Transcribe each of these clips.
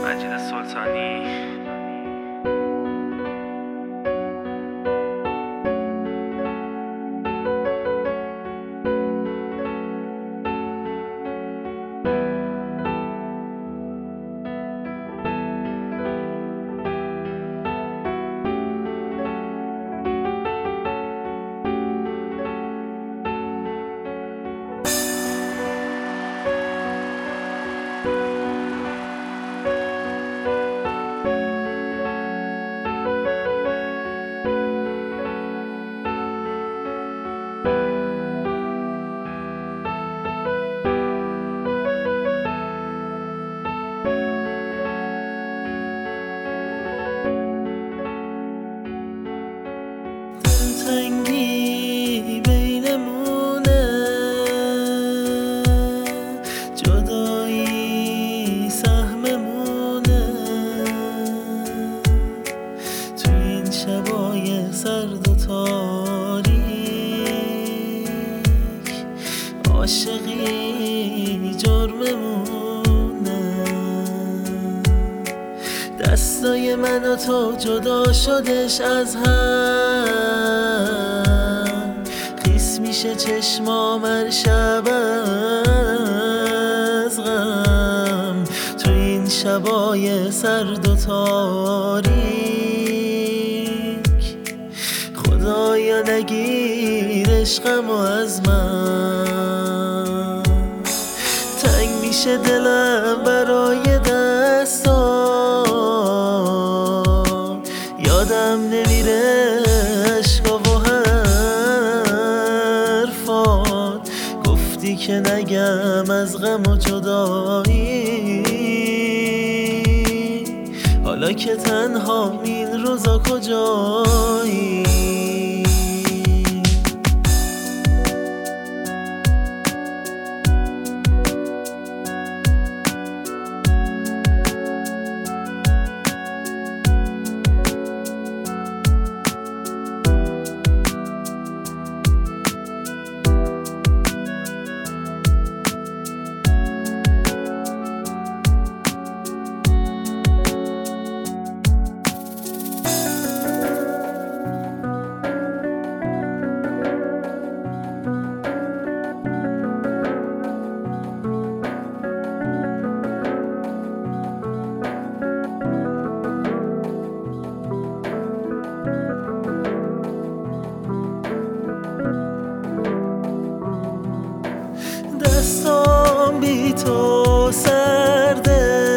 مجید سلطانی. تنگی بینمونه، جدایی سهممونه، تو این شبای سرد و تاریک، عاشقی جرممونه. دستای من و تو جدا شدش از هم، خیس میشه چشمام هر شب از غم، تو این شبای سرد و تاریک. خدایا نگیر عشقمو از من، تنگ میشه دلم برای دستام، یادم نمیره عشقا و حرفات، گفتی که نگم از غم و جدایی، حالا که تنها این روزا کجایی؟ دستام بی تو سرده،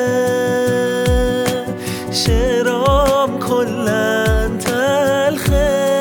شعرام کلن تلخه،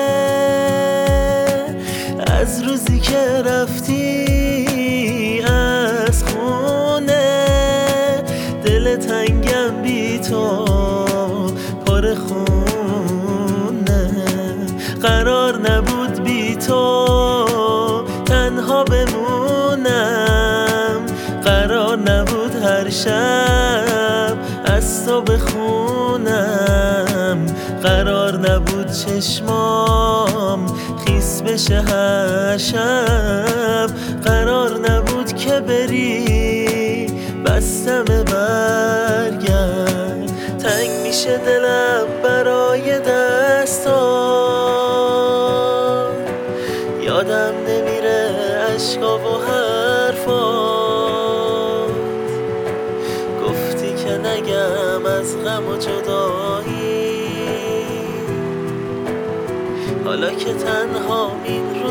از روزی که رفتی از خونه، دل تنگم بی تو پر خونه، قرار نبود بی تو تنها بمونم، قرار نبود هر شب از تو بخونم، قرار نبود چشمام خیس بشه هر شب، قرار نبود که بری بستم برگرد، تنگ میشه دلم برای دستات، یادم نمیره عشقا و حرفات، گفتی که نگم از غم و جدایی، حالا که تنها این